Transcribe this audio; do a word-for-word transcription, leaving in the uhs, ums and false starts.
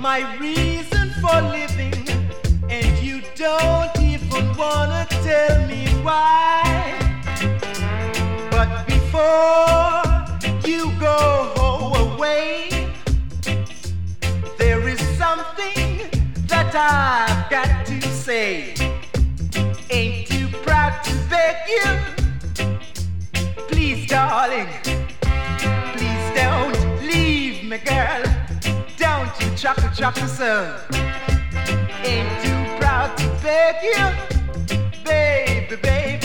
my reason for living, and you don't even wanna tell me why. But before you go away, there is something that I've got to say. Ain't too proud to beg you, please, darling, please don't leave me, girl. Don't you chuckle, chuckle, son. Ain't too proud to beg you, baby, baby.